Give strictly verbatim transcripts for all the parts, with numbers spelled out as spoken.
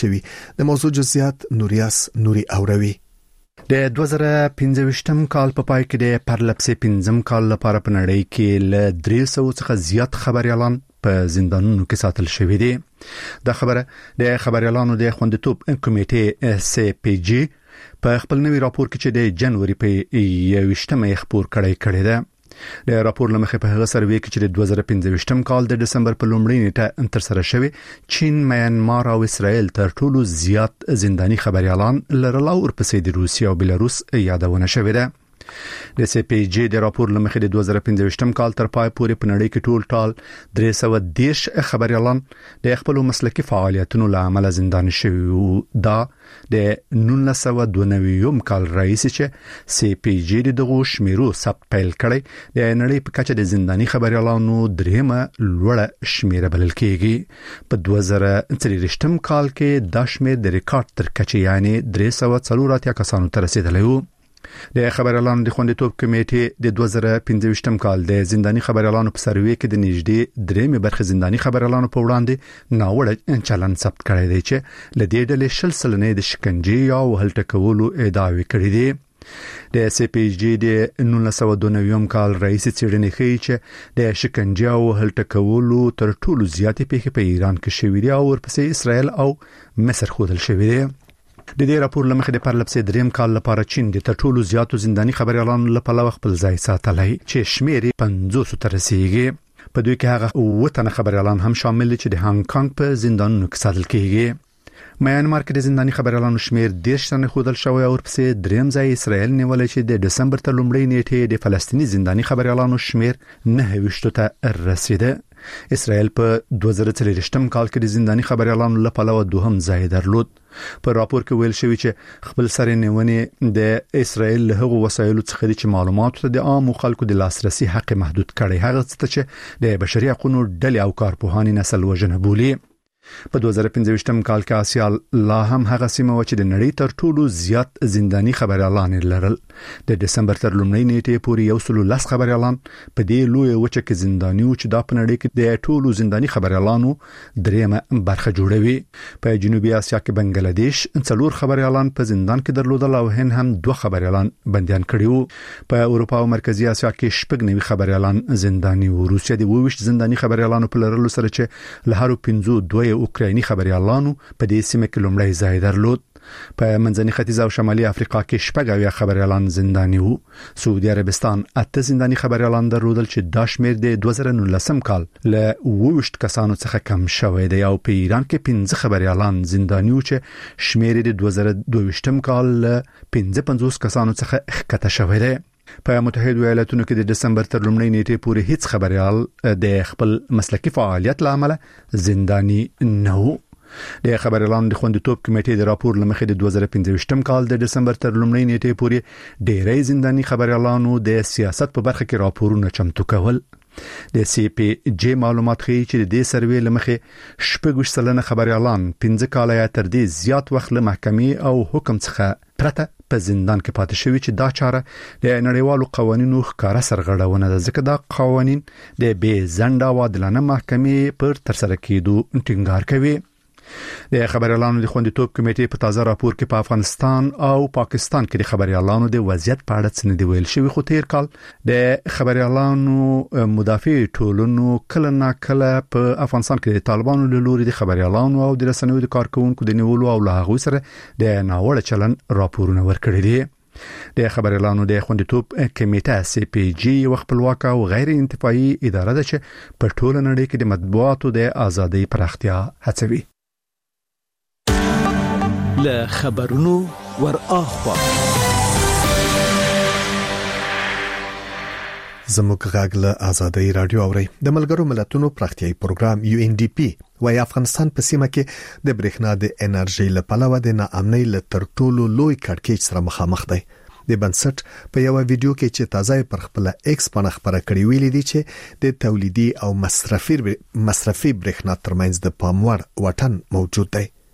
شوی. د موضوع جزئیات نوریاس نوري اوروي. د دوه زره پنځه کال په پای کې د پرلپسې پنځم کال لپاره په نړۍ کې ل درې سوه څخه زیات خبريالان په زندانونو کې ساتل شوی دي. دا خبره د خبريالانو د خوندیتوب کمیټې سی پی جی په خپل نوي راپور کې چې د جنوري په یوویشتمه خبر کړی کړی ده. د راپور لمخې په هغه سروې کې چې د دوه زره پنځه کال د دسمبر په لومړۍ نیټه تر سره شوی، چین، میانمار او اسرائیل تر ټولو زیات زنداني خبريالان لرل او ورپسې د روسیې او بلاروس یادونه شوې ده. د سی پی جی د راپور لمخې د دوه زره پنځه کال تر پای پورې په نړۍ کې ټول ټال درې سوه دېرش خبريالان د خپل مسلکي فعالیتونو له امله زنداني شوي وو. دا د نولس سوه دوه نوي کال راهیسې چې سی پی جی دغه شمیرو ثبت پیل کړی د نړۍ په کچه د زنداني خبريالانو دریمه لوړه شمیره بلل کېږي. په دوه زره څلوېښت کال کې دا شمیر د ریکارډ تر کچې یعنی درې سوه څلور اتیا کسانو ته رسیدلی وو. د خبريالانو د خوندیتوب کمیټې د دوه زره پنځه کال د زنداني خبريالانو په سروې کې د نږدې درېمه برخه زنداني خبريالانو په وړاندې ناوړه چلند ثبت کړی دی چې ل دې ډلې شل سلنې د شکنجې یا وهل ټکولو ادعاوې کړې دي. د سی پی جی د نولس سوه دوه نوي کال رئیس څېړنې ښیي چې د شکنجې او وهل ټکولو تر ټولو زیاتې پیښې په ایران کې شوې دي او ورپسې اسرائیل او مصر ښودل شوې دي. د دې راپور لمخې د پرلپسې دریم کال لپاره چین د تر ټولو زیاتو زنداني خبريالانو لپاره خپل ځای ساتلی چې شمیر پنځوس ته رسیږي. په دوی کې هغه اووه تنه خبريالان هم شامل دي چې د هانګ کانګ په زندانونو کې ساتل کېږي. میانمار کې د زنداني خبريالانو شمیر دېرش تنه ښودل شوی او ورپسې دریم ځای اسرائیل نیولی چې د دسمبر تر لومړۍ نیټې د فلسطیني زنداني خبريالانو شمیر نهه ویشت ته رسیده. اسرائیل په دوه زره څلوېښت کال کې د زنداني خبريالانو لپاره دوهم ځای درلود. په راپور کې ویل شوی چې خپل سره نیونې د اسرائیل له هغو وسایلو څخه دي چې معلوماتو ته د عامو خلکو د لاسرسي حق محدود کړي، هغه څه چې د بشري حقوقو ډلې او کارپوهانې نسل وژنه بولي. په دوه زره پنځه کال کې آسیا لا هم هغه سیمه و چې د نړۍ تر ټولو زیات زنداني خبريالان لرل. د دسمبر تر لومړۍ نیټې پورې یو سل لس خبريالان په دې لوی وچه کې زنداني و چې دا په نړۍ کې د ټولو زنداني خبريالانو دریمه برخه جوړوي. په جنوبي آسیا کې بنگلاديش څلور خبريالان په زندان کې درلودل او هند هم دوه خبريالان بنديان کړي وو. په اروپا او مرکزی آسیا کې شپږ نوي خبريالان زنداني وو. روسیا د اووه ویشت زنداني خبريالانو په لرلو سره چې له هر پنځو دوه اوکرایني خبريالانو په دې سیمه کې لومړی ځای درلود. په منځني ختیځ او شمالي افریقا کې شپږ اویا خبريالان زنداني وو. سعودي عربستان اته زنداني خبريالان درلودل چې دا شمیر د دوه زره نولس کال له اووه ویشت کسانو څخه کم شوی دی او په ایران کې پنځه خبريالان زنداني وو چې شمیر د دوه زره دوه ویشت کال له پنځه پنځوس کسانو څخه ښکته شوی دی. په متحده ایالاتونو کې د دسمبر تر لومړۍ نیټې پورې هیڅ خبريال د خپل مسلکي فعالیت لامل زنداني نه وو. د خبريالانو د خوندیتوب کمیټې د راپور لمخې د دوه زره پنځه کال د دسمبر تر لومړۍ نیټې پورې ډېری زنداني خبريالانو د سیاست په برخه کې راپورونه چمتو کول. د سی پی جی معلومات ښیي چې د دې سروې لمخې شپږ ویشت سلنه خبريالان پنځه کاله یا تر دې زیات وخت له محکمې او حکم څخه پرته په زندان کې پاتې شوی چې دا چاره د نړیوالو قوانینو ښکاره سرغړونه ده، ځکه دا قوانین د بې ځنډه او عادلانه محکمې پر ترسره کېدو ټینګار کوي. د خبريالانو د خوندیتوب کمیټې په تازه راپور کې په افغانستان او پاکستان کې د خبريالانو د وضعیت په اړه څه نه دی ویل شوی، خو تیر کال د خبريالانو مدافع ټولنو کله نا کله په افغانستان کې د طالبانو له لوري د خبريالانو او د رسنیو د کارکونکو د نیولو او له هغوی سره د ناوړه چلند راپورونه ورکړي دي. د خبريالانو د خوندیتوب کمیټه سی پی جی یو خپلواکه او غیر انتفاعي اداره ده چې په ټوله نړۍ کې د مطبوعاتو د ازادۍ پراختیا هڅوي. له خبرونو ور اخوا زموږ غږ له آزادۍ رادیو اوري. د ملګرو ملتونو پراختیايي پروګرام یو ان ډي پی وايي افغانستان په سیمه کې د برېښنا د انرژي لپاره د ناامنۍ له تر ټولو لوی کړکېچ سره مخامخ دی. د بنسټ په یو ویډیو کې چې تازه پر خپل ایکس باندې خبره کړې ویلي دي چې د تولیدي او مصرفي مصرفي برېښنا ترمنځ د پاموړ وټن موجود دی.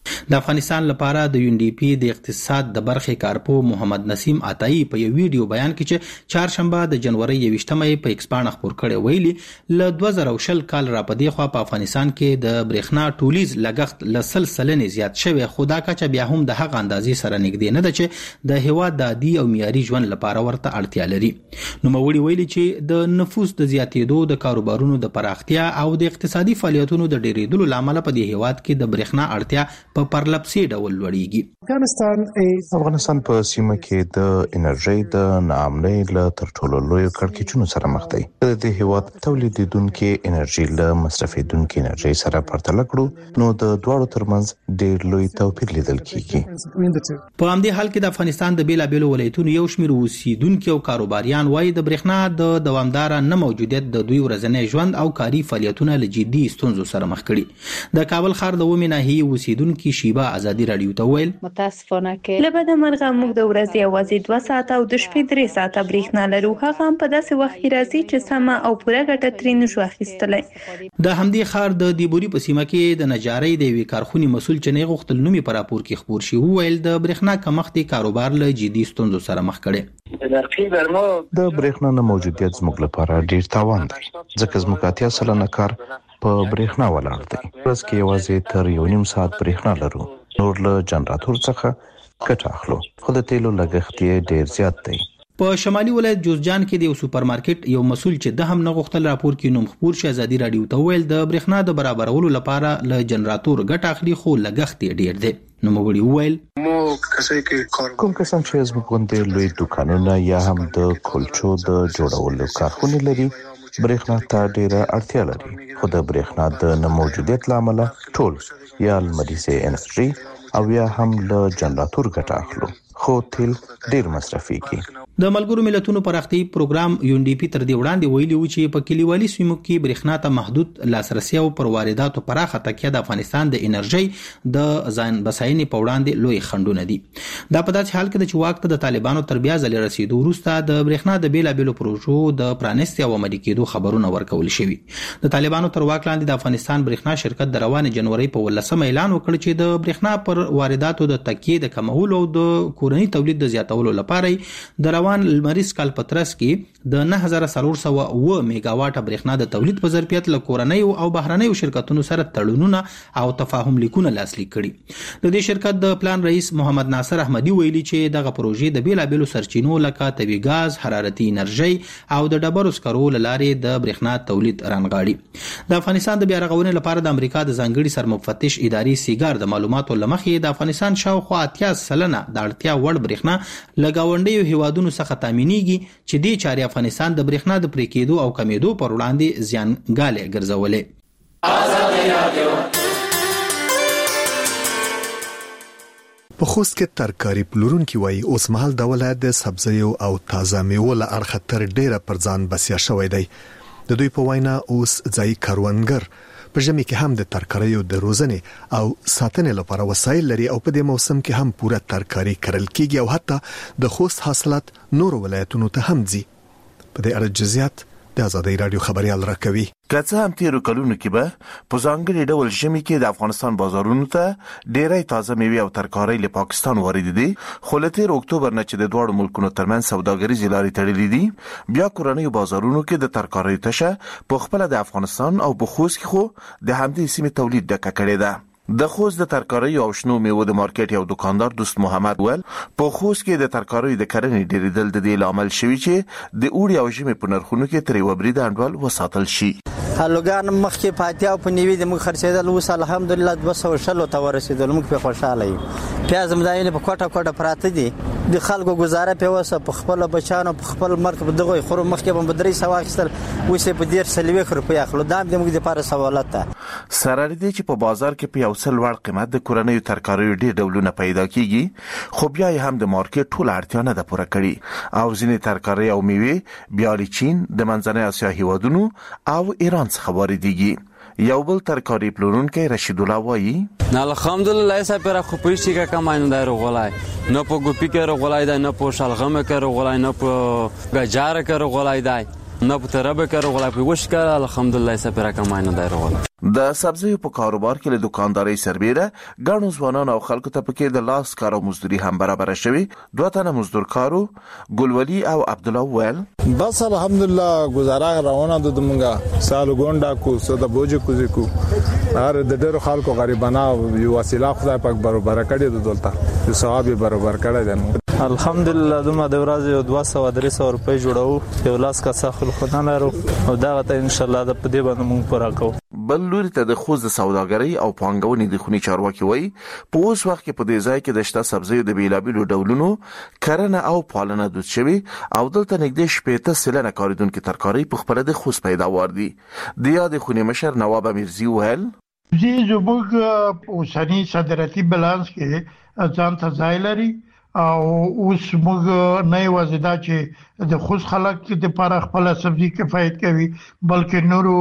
د افغانستان لپاره د یو ان ډي پی د اقتصاد د برخې کارپو محمد نسیم عطایی په یو ویډیو بیان کې چې چهارشنبه د جنوري یویشتمه په ایکس باندې خبر کړي ویلي ل دوه زره شل کال را پدې خو په افغانستان کې د برېښنا ټولیز لګښت ل سلسله زیات شوی، خو دا کچه بیا هم د هغه اندازې سره نږدې نه ده چې د هیواد د عادي او معیاري ژوند لپاره ورته اړتیا لري. نو موري ویلي چې د نفوس د زیاتېدو، د کاروبارونو د پراختیا او د اقتصادي فعالیتونو د ډېرېدلو لامل په دې هیواد کې د برېښنا اړتیا په پرلپسې ډول لوړیږي. افغانستان په سیمه کې د انرژي د ناامنۍ له تر ټولو لوی کړکېچونو سره مخ دی. د دې هیواد تولیدونکو انرژي له مصرفیدونکو انرژي سره پرتله کړو نو د دواړو ترمنځ ډېر لوی توپیر لیدل کیږي. په همدې حال کې د افغانستان د بیلابېلو ولایتونو یو شمېر اوسیدونکو او کاروباریان وایي د برېښنا د دوامدار نه موجودیت د دوی ورځنی ژوند او کاري فعالیتونه له جدي ستونزو سره مخ کړي. د کابل ښار د ومه ناحیې اوسیدونکو شیبا ازادي رادیو ته ویل متاسفانه کې لبد مرغه موږ د ورځې اوازې دوه ساعته او د شپې درې ساعته برېښنا لرو، هغه هم په داسې وخت کې راځي چې سمه او پوره ګټه ترې نشو اخیستلی. د همدې ښار د دیبوري په سیمه کې د نجارۍ د یوې کارخونې مسول چې نه غوښتل نومي په راپور کې خبر شي وویل د برېښنا کمښت کاروبار له جدي ستونزو سره مخ کړي. د برېښنا نه موجودیت زموږ لپاره ډیر تاوان دی ځکه زموږ اتیا سلنه کار په برېښنا ولاړ دی. ورځ کې یوازې تر یو نیم ساعت برېښنا لرو، نور له جنراتور څخه ګټه اخلو، خو د تیلو لګښت یې ډیر زیات دی. په شمالي ولایت جوزجان کې د یو سوپرمارکټ یو مسول چې د هم نه غوښتل راپور کې نوم خبر شي ازادي رادیو ته ویل د برېښنا د برابرولو لپاره له جنراتور ګټه اخلي، خو لګښت یې ډیر دی. نو موږ ویل کوم کسان چې زموږ غونډې لوی دکانونه یا هم د کلچو د جوړولو کارخونه لري برېښنا ته ډیره اړتیا لري، خو د برېښنا د نه موجودیت لامل ټول یا لمریزه انرژي او یا هم له جنراتور ګټه اخلو، خو تیل ډیر مصرفيږي. د ملګرو ملتونو پراختیايي پروګرام یو ان ډي پی تر دې وړاندې ویلي و چې په کلیوالي سیمو کې برېښنا ته محدود لاسرسي او پر وارداتو پراخه تکیه د افغانستان د انرژي د ځان بساینې په وړاندې لوی خنډونه دي. دا په داسې حال کې د چې وخت د طالبانو تر بیا ځل رسیدو وروسته د برېښنا د بیلابېلو پروژو د پرانیستي او عملي کېدو خبرونه ورکول شوي. د طالبانو تر واک لاندې د افغانستان برېښنا شرکت د روان جنوري په ولسمه اعلان وکړ چې د برېښنا پر وارداتو د تکیه د کمولو او د کورني تولید د زیاتولو لپاره د روان لمریز کال په ترڅ کې د نه هزار څلور سوه اوه میگا واټه برېښنا د تولید په ظرفیت له کورنۍ او بهرنیو شرکتونو سره تړونونه او تفاهم لیکونه لاسلیک کړي. د دې شرکت د پلان رئیس محمد ناصر احمدي ویلي چې دغه پروژې د بیلابېلو سرچینو لکه طبیعي ګاز، حرارتي انرژي او د ډبرو سکرو لارې د برېښنا تولید رانغاړي. د افغانستان د بیا رغونې لپاره د امریکا د ځانګړي سرمفتش ادارې سیګار د معلوماتو لمخې د افغانستان شاوخوا اتیا سلنه د اړتیا وړ برېښنا لګاونډیو هیوادونو څخه تامینېږي چې دې چارې افغانستان د برېښنا د پرې کېدو او کمیدو پر وړاندې زیانګالې ګرځولې. په خوست کې ترکاري پلورونکي وایي اوس مهال د ولایت د سبزیو او تازه میوو له اړخه تر ډیره پر ځان بسیا شوی دی. د دوی په وینا اوس ځای کاروانګر په ژمي کې هم د ترکاریو د روزنې او ساتنې لپاره وسایل لري او په دې موسم کې هم پوره ترکاری کرل کیږي او حتی د خوست حاصلات نور ولایتونو ته هم ځي. په دې اړه جزئیات د ازادي رادیو خبريال راکوي. که څه هم تیرو کلونو کې به په ځانګړي ډول ژمي کې د افغانستان بازارونو ته ډېرې تازه میوې او ترکاري له پاکستان وارد دي، خو له تیر اکتوبر نه چې د دوه ملکونو ترمنځ سوداګریزې لارې تړلې دي، بیا کورنیو بازارونو کې د ترکاري تشه په خپل د افغانستان او په خوست کې خو د همدې سیمې تولید ډکه کړې ده. د خوست د ترکاري او شنو میوو د مارکیټ یو دکاندار دوست محمد ول په خوست کې د ترکاري د کرنې ډېرېدل د دې عامل شوی چې د اوړي او ژمي په نرخونو کې ترې وبري د انډول وساتل شي. هلوګان مخکې پاتیا په نیوي د موږ خرڅېدل اوس الحمدلله دوه سوه شل ته ورسېدل، موږ په خوشاله یو. پیاز مداینه په کوټه کوټه پراته دي، د خلکو گزاره په وسه په خپل بچانو په خپل مرګ په دغه خورو مخکې په بدري سوا خستل اوس په ډیر سلوي خور په اخلو دا د موږ لپاره سوالات ده. سره دې چې په بازار کې په یو څل وړ قیمت د کورنیو ترکاریو ډېر ډولونه پیدا کیږي، خو بیا هم د مارکیټ ټول اړتیا نه ده پوره کړې او ځینې ترکاري او میوې بیا له چین د منځنۍ اسیا هیوادونو او ایران څخه واردېږي. یو بل ترکاری پلورونکی رشید الله وایي نه الحمدلله ایسا پر خو پېشتي کا کماینه دایره غولای نه په ګوپی کې غولای دی، نه په شلغمه کې غولای، نه په گجار کې غولای دی، نه په ترابه کار غلا په وش کار الحمدلله سپیرا کماینه دایره ولا د سبزیو په کاروبار کې له دکانداري سربېره ګڼو ځوانان او خلکو ته پکې د لاس کار او مزدوري هم برابر شوي. دوه تنه مزدور کارو ګلولي او عبد الله ویل بس الحمدلله گزاره روانه ده دمغه سالو ګونډا کو صد بوجه کو زکو هر د ډېر خلکو غریبانه یو وسیله خدای پاک برابر کړی د دولت یو ثواب برابر کړی دی. الحمدلله دومره د ورځې دوه سوه درې سوه روپۍ جوړو یو لاس کا ساخل خدای لرو او دا ته ان شاء الله د پدې باندې مونږ پوره کوو. بل لوري ته د خوځ د سوداګرۍ او پانګونې د خونی چارواکي وایي په اوس وخت کې په دې ځای کې د شته سبزیو د بیلابیلو ډولونو کرنه او پالنه دود شوی او دلته نږدې شپږ سلنه کاریدونکو ترکاري په خپل د خوځ پیداوار دي. د یاد خونی مشر نواب امیرزی وهل زی زموږ اوسنی صادراتي بالانس کې ځان ته ځای لري او اوس موږ نه وځدا چې د خوځ خلک د لپاره خپل سبزي کفایت کوي بلکې نورو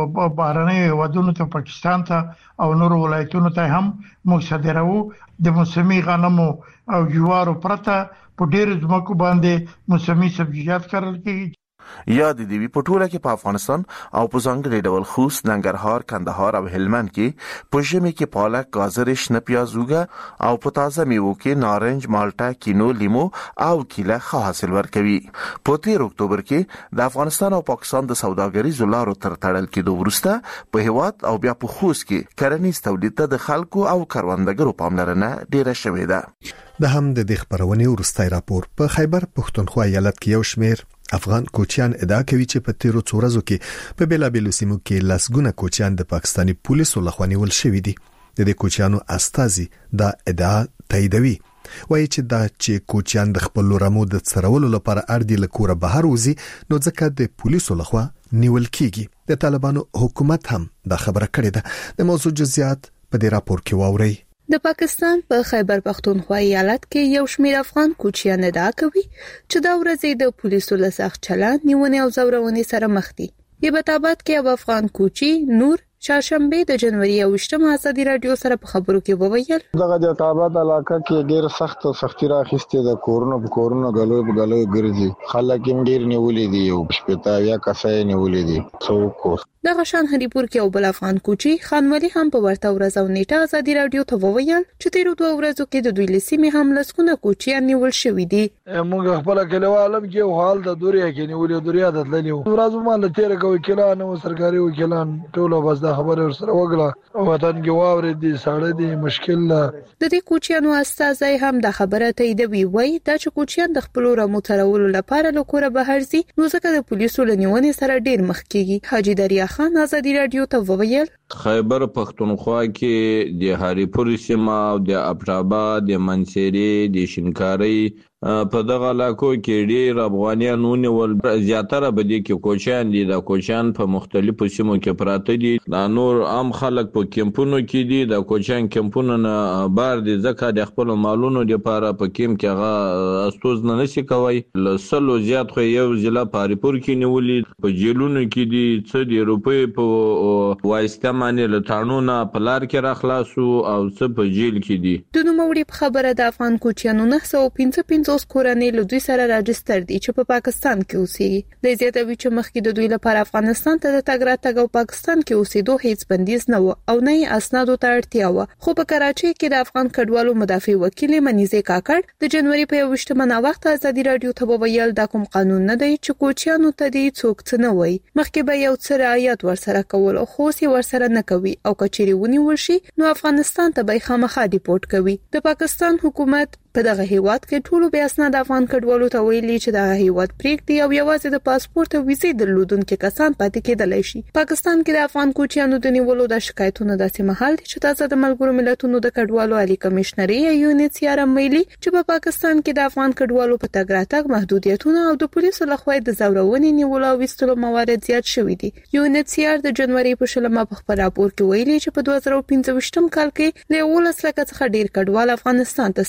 بهرنۍ ودونو ته پاکستان ته او نورو ولایتونو ته هم موږ صادرو. د موسمي غنمو او جوارو پرته په ډېر ځمکو باندې موسمي سبزیجات کرل کیږي. یا د دې په ټوله کې په افغانستان او په ځانګړي ډول خوست، ننګرهار، کندهار او هلمند کې په ژمي کې پالک، گازر، شنه پیاز، اوږه او په تازه میوو کې نارنج، مالټه، کینو، لیمو او کیله ښه حاصل ورکوي. په تیر اکتوبر کې د افغانستان او پاکستان د سوداګریزو لارو تر تړل کېدو وروسته په هیواد او بیا په خوست کې کرنیز تولید ته د خلکو او کروندګرو پاملرنه ډیره شوې ده. د هم د دې خبرونې ورستای راپور په خیبر پښتونخوا ایالت کې یو شمیر افغان کوچیان ادعا کوي چې په تیرو څو ورځو کې په بیلابیلو سیمو کې لسګونه کوچیان د پاکستاني پولیسو لخوا نیول شوي دي. د دې کوچیانو استازي دا ادعا تاییدوي. وایي چې دا چې کوچیان د خپل رمو د څرولو لپاره اړ دي له کوره بهر وځي نو ځکه د پولیسو لخوا نیول کیږي. د طالبانو حکومت هم دا خبره کړې ده. د موضوع جزئیات په دې راپور کې واورئ. د پاکستان په خیبر پختونخوا ایالت کې یو شمېر افغان کوچیان ادعا کوي چې دا ورځې د پولیسو له سخت چلند، نیونې او زورونې سره مخ دي. یبتابات کې یو افغان کوچی نور چهارشنبه د جنوري اوویشتمه ازادي رادیو سره په خبرو کې وویل دغه د تابعات علاقه کې ډیر سخت سختي راخسته د کورونو په کورونو غلو په غلو ګرځي خلک هم ډیر نیولې دي او شپږ یا کسای نیولې دي څوک. دغه شان هریپور کې یو بل افغان کوچی خانوالي هم په ورته ورځ او نیټه ازادي رادیو ته وویل چې تیر دوه ورځو کې د دوی لسیمه هم لسکونه کوچیان نیول شوې دي. موږ خپل کلیوالم کې حال د دوریا کې نیولې دوریا د تللیو ورځو مال تیر کوي کلان او سرکاري وکیلان ټول بس د خبره سره وګړه وطن کې واورې دي ساړه دي مشکل ده. د دې کوچیانو استازي هم د خبره تاییدوي. وایي دا چې کوچیان د خپل رمو ترولو لپاره له کوره بهر ځي نو ځکه د پولیسو لنیونې سره ډیر مخ کیږي. حاجی دریا خان ازادي رادیو ته وویل خیبر پختونخوا کې د هریپور سیمه او د ابټاباد، د منصيري، د شینکاري په دغه علاقو کې ډیر افغانان ونیول. زیاتره به دي کې کوچیان دي. د کوچیان په مختلفو سیمو کې پراته دي. د نور عام خلک په کمپونو کې دي. د کوچیان کمپونو نه بار دي ځکه د خپل مالونو لپاره په کیم کې هغه استوز نه نشي کوي. لسلو زیات خو یو ضلع په هریپور کې نیولې په جیلونو کې دي څه د روپې په واسطه باندې له تانونه په لار کې راخلاصو او څه په جیل کې دي. د نوموړي په خبره د افغان کوچیانو نه سو پنځه پنځه اوس کورنۍ له دوی سره راجستر دي چې په پا پاکستان کې اوسېږي. د زیاتوي چې مخکې د دوی لپاره افغانستان ته د تګ راتګ او پاکستان کې اوسېدو هیڅ بندیز نه و او نه اسنادو ته اړتیا و. خو په کراچۍ کې د افغان کډوالو مدافع وکیل منیزه کاکړ د جنوري په یوویشتمه نا وخت ازادي رادیو ته وویل دا کوم قانون نه دی چې کوچیانو ته دی څوک څه نه وایي. مخکې به یو څه رعایت ورسره کول خو سي ورسره نه کوي او کچيري ونیول شي نو افغانستان ته به خامخا ډیپورت کوي. د پاکستان حکومت په دغه هیواد کې ټولو بیا اسناد افغان کډوالو ته ویلي چې دغه هیواد پریکړې او یوازې د پاسپورت او ویزې درلودونکو کسان پاتې کېدلای شي. پاکستان کې د افغان کوچیانو د نیولو د شکایتونو داسې مهال دي چې تاسو د ملګرو ملتونو د کډوالو عالی کمشنري یو نت سي ار ام ویلي چې په پاکستان کې د افغان کډوالو په تګ راتګ محدودیتونه او د پولیسو لخوا د زورونې نیولو او وستلو موارد زیات شوي دي. یو نت سي ار د جنوري په شلمه په خبر راپور کې ویلي چې په دوه زره پنځه ویشتم کال کې له ولس لکه څخه ډیر کډوال افغانستان ته ستانه شوي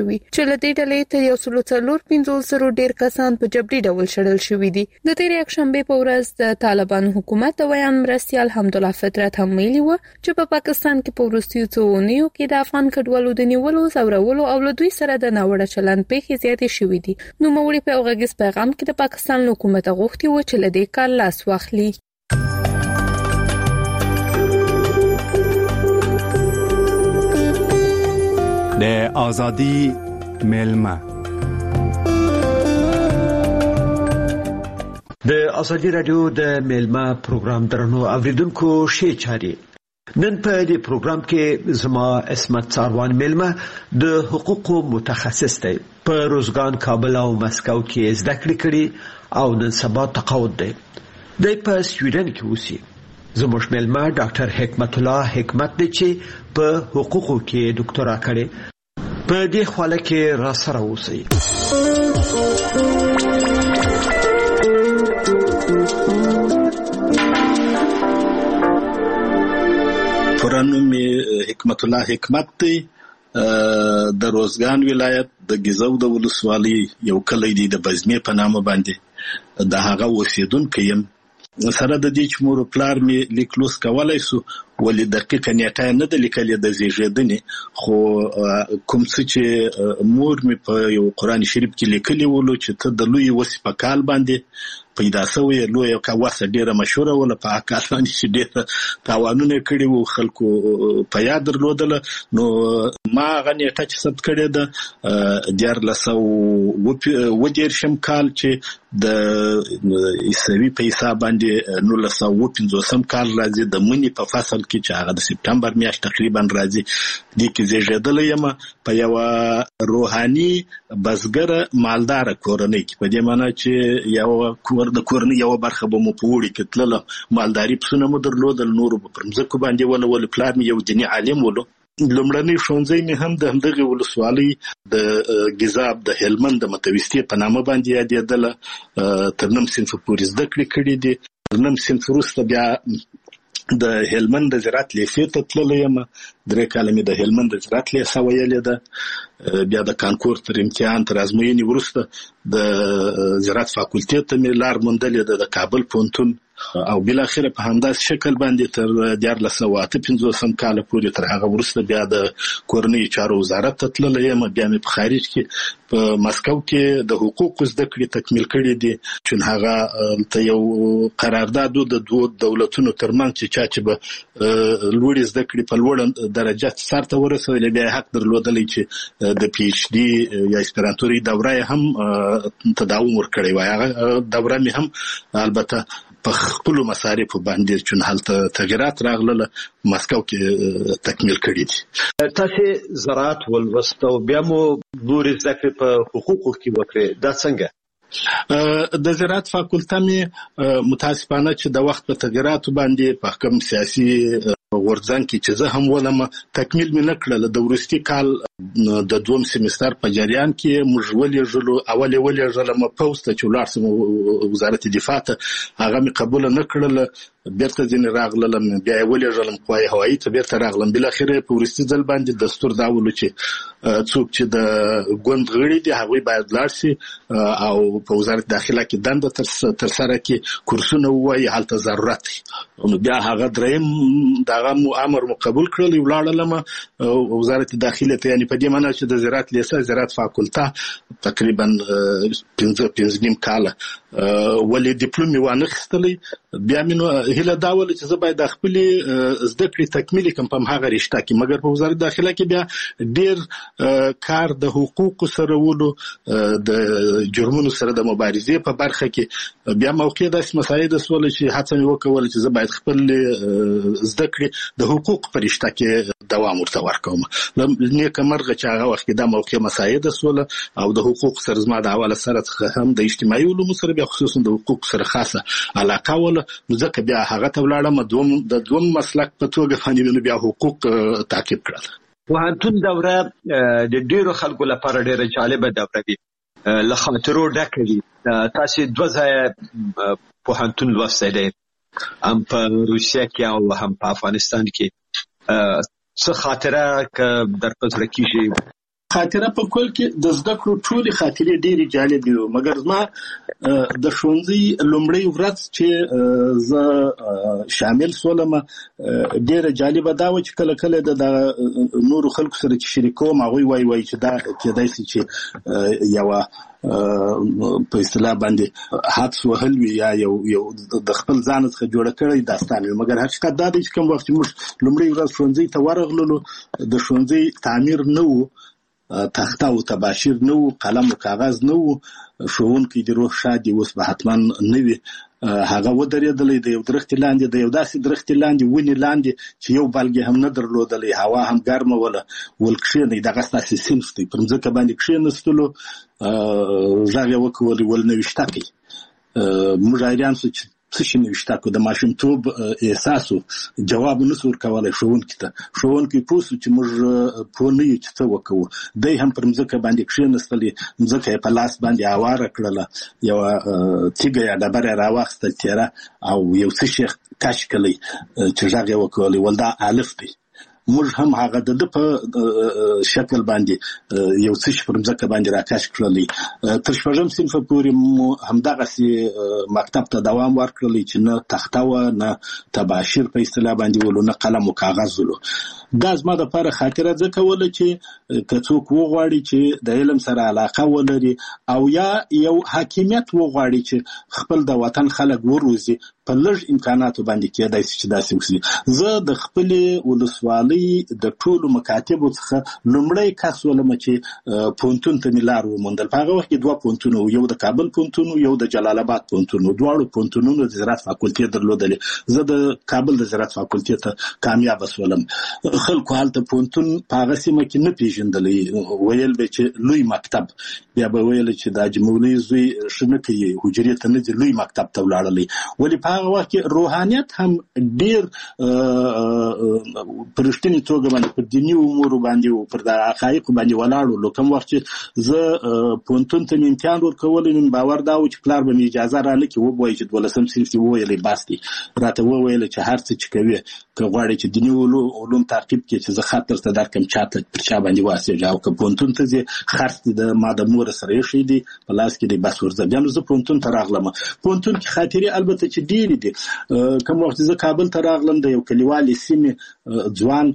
شوی چې له دې ډلې ته یو سل څلور پنځوس زره ډیر کسان په جبري ډول شړل شوی دي. د تیرې یکشنبه په ورځ د طالبان حکومت د ویان مرستيال حمدالله فطرت هم ویلي و چې په پاکستان کې په وروستیو څو اونیو کې د افغان کډوالو د نیولو زورولو او له دوی سره د ناوړه چلند پیښې زیاتې شوې دي. نو موري په اوغږیز پیغام کې د پاکستان حکومت غوښتي و چې له دې کار لاس واخلي. د ازادي ملما د ازادي رادیو د ملما پروګرام درنو اوریدونکو شي چاري نن په دې پروګرام کې زما اسمت ساروان ملما د حقوقو متخصص دی. په روزګان، کابل او مسکو کې زده کړې کړې او نن سبا تقاعد دی. د په سویډن کې اوسي. زموږ ملما ډاکټر حکمت الله حکمت دی چې په حقوقو کې ډاکټرا کړې. په دې حواله کې را سره اوسئ. پرانوم حکمت الله حکمت دی. د روزګان ولایت د گیزو د ولسوالۍ یو کلی دی د بزمې په نامه باندې د هغه اوسیدونکی یم. سره د دې چې مور پلار می لیکلوس کولای سو ولې دقیقه نیټه نه د لیکلې د زیږیدنې خو کوم څه چې مور می په یو قران شریف کې لیکلی ولو چې ته د لوی وسی په کال باندې پیدا شوی لوی کا واسه ډیره مشهوره ولا په اکاس باندې چې ډیره تاوانونه کړي وو خلکو په یاد درلودل. نو ما غنیټه چې ثبت کړي د دیار لسو و دیر شم کال چې د ایسوي په حساب باندې نو لسو و پنځوسم کال راځي د منی په فصل کې چې هغه د سپتمبر میاشت تقریبا راځي. د کې زیږیدل یم په یو روحاني بزګر مالدار کورنۍ کې، په دې معنی چې یو کور د کورنۍ یو برخه به مو په وړي کې تلله مالداري پسونه مو درلودل، نور په پرمځکو باندې ول ول پلار مې یو دیني عالم ولو. لومړنی ښوونځی مې هم د همدغه ولسوالۍ د ګیزاب د هلمند د متوسطې په نامه باندې یادېدله. تر نیم صنف پورې زده کړې کړې دي. تر نیم صنف وروسته بیا د هلمند د زراعت لیسې ته تللی یم. درې کاله مې د هلمند د زراعت لیسه ویلې ده. بیا د کانکور تر امتحان تر ازموینې وروسته د زراعت فاکولټې ته مې لار موندلې ده د کابل پوهنتون، او بل اخر په همداس شکل باندې تر دیارلس سوه اته پنځوسم کال پورې تر هغه وروسته بیا د کورنۍ چارو وزارت ته تللی یم. بیا مې په خارج کې په مسکو کې د حقوقو زده کړې تکمیل کړې دي چې هغه ته یو قرارداد د دوه دولتونو ترمنځ چې چا چې به لوړې زده کړې په لوړ درجه سر ته ورسولې بیا حق درلودلی چې د پی ایچ ډي یا اسپرانتوري دوره هم تداوم ورکړی وای. هغه دوره مې هم البته په خپل مصارف باندې چې هلته تغیرات راغله مسکو کې تکمیل کړی دي. تاسو زراعت ولوستو بیا مو نور ذکر په حقوقو کې وکړي. دا څنګه؟ د زراعت فاکولټه مې متاسفانه چې د وخت په تغیراتو باندې په کوم سیاسي غورځنګ کې چې زه هم ولم تکمیل مې نه کړل. د وروستي کال د دوم سیمستر په جریان کې موږ ولې ژلو اولې ولې ژلم پوسټ چې ولار سم وزارت دفاع ته هغه مې قبول نه کړل. بیرته ځین راغلم بیا ولې ژلم قوای هوایی ته بیرته راغلم. بل اخر په ورستي ځل باندې دستور داولو چې څوک چې د ګوند غړي دي هغه باید لاړ شي او په وزارت داخله کې دنده تر سره کې کورسونه وایي هلته ضرورت. نو بیا هغه دریم دغه مو امر مو قبول کړل. ولاړلم وزارت داخله ته، یعنی په دې معنی چې د زراعت لیسه زراعت فاکولټه تقریبا پنځه پنځه نیم کال ولې ډیپلوم یې وانه خستلې. بیا مې هله دا ول چې زه باید خپل زده کړې تکمیل کوم په هغه رشته کې، مګر په وزارت داخله کې بیا ډیر کار د حقوقو سره ولو د جرمونو سره د مبارزې په برخه کې بیا موقع د مسایل د سوال چې هڅه مې وکول چې زه باید خپل زده کړې د حقوق په رشته کې دوام ورته ورکوم. نه کمرغه چې هغه وخت دا موقع مسایل د سوال او د حقوق سره زما د حواله سره هم د اجتماعي علومو سره بیا خصوصا د حقوق سره خاصه علاقه ول. ځکه بیا هغه ته ولاړم دوم د دوم مسلک په توګه باندې بیا حقوق تعقیب کړل. پوهنتون دوره د ډیرو خلکو لپاره ډیره جالبه دوره وي، له خاطرو ډکه وي. تاسو دوه ځای پوهنتون لوستی دی، هم په روسیه کې او هم په افغانستان کې. څه خاطره که در په زړه کېږي خاطره په کول کې د زده کړو ټولې خاطرې ډېرې جالب دي، مګر زما د ښوونځي لومړی ورځ چې زه شامل سولم ډېره جالبه دا و چې کله کله د نورو خلکو سره چې شریکوم هغوی وایي وایي چې دا کېدای شي چې یوه په اصطلاح باندې حدس وهل وي یا یو یو د خپل ځان څخه جوړ کړی داستان وي، مګر حقیقت دا دی چې کوم وخت موږ لومړی ورځ ښوونځي ته ورغللو د ښوونځي تعمیر نه و، تخته او تباشیر نه و، قلم او کاغذ نه و، ښوونکی د روح شاد دی اوس به حتما نه وي. هغه ودرېدلی د یو درختي لاندې د یو داسې درختي لاندې ونې لاندې چې یو بلګې هم نه درلودلی، هوا هم ګرمه وله، ول کښېنئ دغه ستاسې صنف دی. پر مځکه باندې کښېنستلو، غږ یې وکولو ول نوشتکئ. موږ حیران سو چې څه شي نوشتکو، د ماشومتوب احساس و، جواب نسو ورکولی ښوونکي ته. ښوونکی پوه سو چې موږ پوه نه یو چې څه وکوو. دی هم پر مځکه باندې کښېنستلې، مځکه یې په لاس باندې هواره کړله، یوه تیږه یا ډبره یې راواخیسته تیره او یو څه شی کش کړی چې غږ یې وکولی ول دا الف دی. موږ هم هغه د ده په شکل باندې یو څه شي پر مځکه باندې راکش کړلی. تر شپږم صنفه پورې مو همدغسې مکتب ته دوام ورکړلی چې نه تخته وه، نه تباشیر په اصطلاح باندې ولو، نه قلم و کاغذ ولو. دا زما دپاره خاطره ځکه وله چې که څوک وغواړي چې د علم سره علاقه ولري او یا یو حاکمیت وغواړي چې خپل د وطن خلک وروزي، په لږ امکاناتو باندې کېدای شي چې داسې وکړي. زه د خپلې ولسوالۍ د ټولو مکاتبو څخه لومړی کس ولم چې پوهنتون ته مې لار وموندل. په هغه وخت کې دوه پوهنتونه وو، یو د کابل پوهنتون یو د جلال آباد پوهنتون وو. دواړو پوهنتونونو د زراعت فاکولټې درلودلې. زه د کابل د زراعت فاکولټې ته کامیابه سولم. خلکو هلته پوهنتون په هغه سیمه کې نه پېژندلی، ویل به چې لوی مکتب، بیا به ویل چې د حاجي مولوي زوی ښه نه کوي، حجرې ته نه ځي، لوی مکتب ته ولاړلی. ولې په هغه وخت کې روحانیت هم ډېر په رښتینې توګه باندې پر دیني امورو باندې و، پر د حقایقو باندې ولاړ و. کوم وخت چې زه پوهنتون ته مې امتحان ورکولی، نو باور دا و چې پلار به مې اجازه رانه کړي، وبوایي چې دولسم صنف دې وویلی بس دی. راته وویل چې هر څه چې کوې که غواړې چې دیني علوم تعقیب کړې چې زه خط درته درکړم چاته پر چا باندې واسېږه، او که پوهنتون ته ځې خرڅ دې د ما د مور سره ایښی دی په لاس کې دی بس ورځه. بیا نو زه پوهنتون ته راغلم. پوهنتون کې خاطرې البته چې ډېرې دي. کوم وخت زه کابل ته راغلم، د یو کلیوالې سیمې ځوان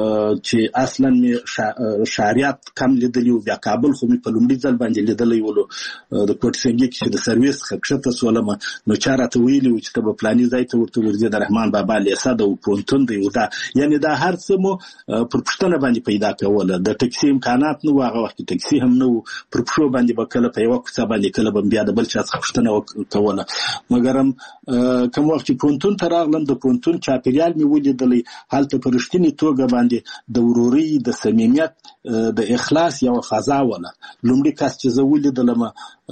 چې اصلا مې شهریات کم لیدلی و، بیا کابل خو مې په لومړي ځل باندې لیدلی ولو. د کوټسنګي کې چې د سرویس څخه کښته سولم، نو چا راته ویلي و چې ته به فلاني ځای ته ورته ورځې، د رحمان بابا لیسه ده او پوهنتون دی و. دا یعنې دا هر څه مو پر پوښتنه باندې پیدا کوله. د ټکسي امکانات نه و، هغه وخت کې ټکسي هم نه و، پر پښو باندې به کله په یوه کوڅه باندې، کله به بیا د بل چا څخه پوښتنه کوله. مګر هم کوم وخت چې پوهنتون ته راغلم، د پوهنتون چاپېریال مې ولیدلی، هلته په رښتینې توګه باندې د ورورۍ، د صمیمیت، د اخلاص یوه فضا وله. لومړي کس چې زه ولیدلم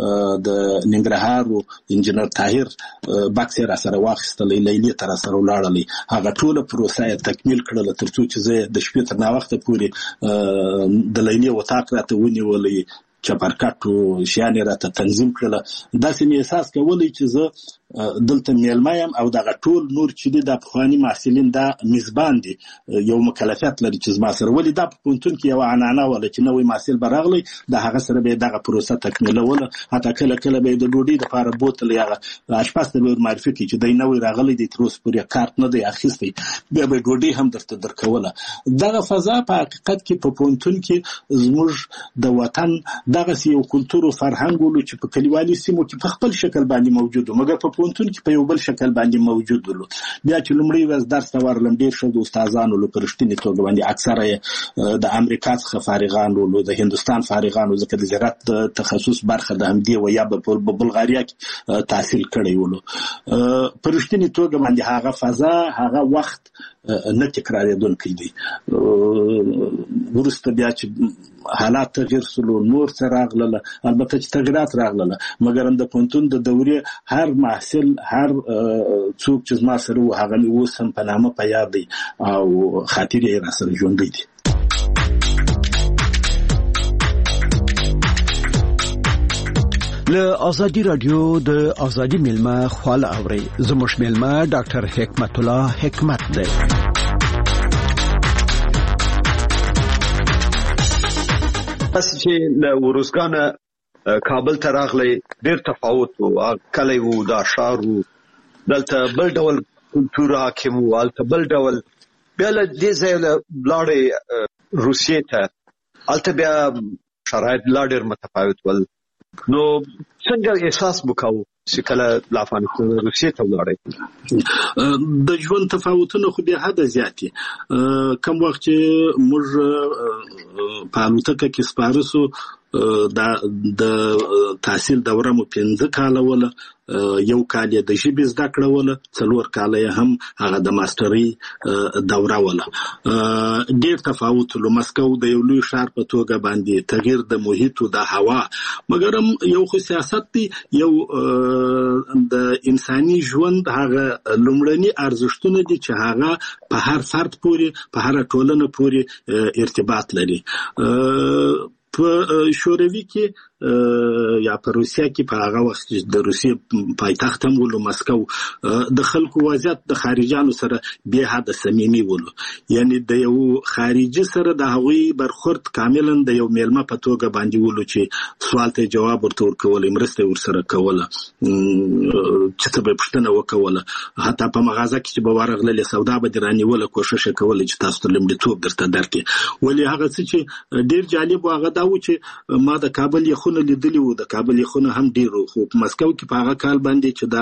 د ننګرهار و، انجینر طاهر بکس یې راسره واخیستلی، لیلې ته راسره ولاړلی. هغه ټوله پروسه یې تکمیل کړله تر څو چې زه د شپې تر ناوخته پورې د لیلې وطاق راته ونیولی، چپرکټ و شیان یې راته تنظیم کړله. داسې مې احساس کولی چې زه دلته میلمه یم او دغه ټول نور چې دي د پخواني محصلین دا میزبان دي، یو مکلفیت لري چې زما سره. ولې دا په پوهنتون کې یوه عنعنه وله چې نوی محصل به راغلی، د هغه سره به یې دغه پروسه تکمیلوله. حتی کله کله به یې د ډوډۍ دپاره بوتلی، هغه اشپز ته به ور معرفي کړي چې دی نوی راغلی دی، تر اوسه پورې کارت نه دی اخیستی، بیا به یې ډوډۍ هم درته درکوله. دغه فضا په حقیقت کې په پوهنتون کې زموږ د وطن دغسې یو کلتور او فرهنګ ولو چې په کلیوالي سیمو کې په خپل شکل باندې موجود و، مګر په پوهنتون کې په یو بل شکل باندې موجود ولو. بیا چې لومړی ورځ درس ته ورغلم، ډېر ښه د استادان ولو په رښتینې توګه باندې، اکثره یې د امریکا څخه فارغان ولو، د هندوستان فارغان ولو، ځکه د زراعت د تخصص برخه د همدې و، یا به په بلغاریا کې تحصیل کړی ولو. په رښتینې توګه باندې هغه فضا، هغه وخت نه تکرارېدونکی دی. وروسته بیا چې حالات تغییر سلو، نور څه راغلله، البته چې تغییرات راغلله، مګر هم د پوهنتون د دورې هر محصل، هر څوک چې زما سره و، هغه مې اوس هم په نامه په یاد دی او خاطرې یې راسره ژوندی دي. له ازادي رادیو د ازادي ملما خواله اوري. زموږ ملما ډاکټر حکمت الله حکمت دی. تاسو چې له ورزګانه کابل ته راغلی ډېر تفاوت وو، کلی وو، دا ښار وو، دلته بل ډول کلتور حاکم وو، هلته بل ډول. بیا له دې ځایه لاړې روسیې ته، هلته بیا شرایط لا ډېر متفاوت ول. نو څنګه احساس وکاو چې کله لا افغانستان روسیې ته ولاړی؟ د ژوند تفاوتونه خو به حد زیاتی. کوم وخت چې موږ په الوتکه کې سپاره سو، د د تحصیل دوره مو پنځه کاله وله، یو کال د ژبې زده کړه وله، څلور کاله هم هغه د ماسترۍ دوره وله. ډېر تفاوت له مسکو د یو لوی ښار په توګه باندې تغییر د محیط او د هوا، مګر یو خو سیاست دی، یو د انساني ژوند هغه لومړني ارزښتونه دي چې هغه په هر فرد پورې، په هر ټولنه پورې ارتباط لري. په شوروي کې یا په روسیا کې په هغه وخت د روسیې پایتخت هم ولو مسکو، د خلکو وضعیت د خارجانو سره به حد صمیمي ولو، یعنی د یو خارجي سره د هغوی برخورد کاملا د یو میلمه په توګه باندې ولو چې سوال ته جواب ورته ورکول، مرسته ورسره کوله، چې څه به پوښتنه وکوله، حتی په مغازه کې چې به ورغله سودا به دراني ولا کوشش کوله چې تاسو ته لومړیتوب درته درکړي. ولې هغه څه چې ډیر جالب هغه دا و چې ما د کابل یخونه لیدلی وو، د کابل یخونه هم ډیرو، خو په مسکو کې په هغه کال باندې چې